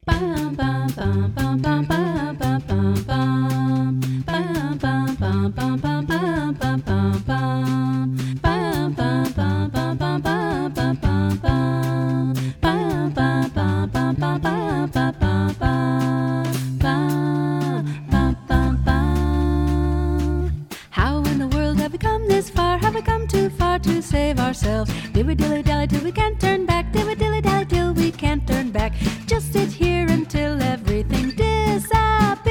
How in the world have we come this far? Have we come too far to save ourselves? Did we dilly-dally till we can't turn back? Did we dilly-dally till we can't turn back? Just sit here until everything disappeared.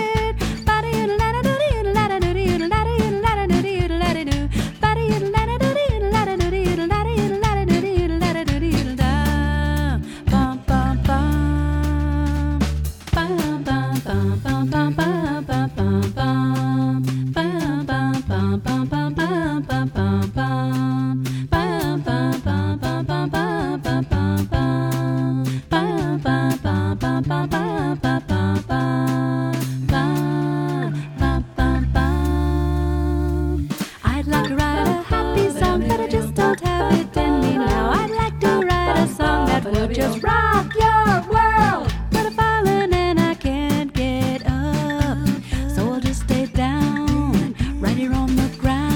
I'd like to write a happy song, but I just don't have it in me now. I'd like to write a song that would just rock your world, but I've fallen and I can't get up, so I'll just stay down right here on the ground.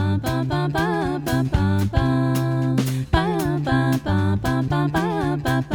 Ba ba ba ba ba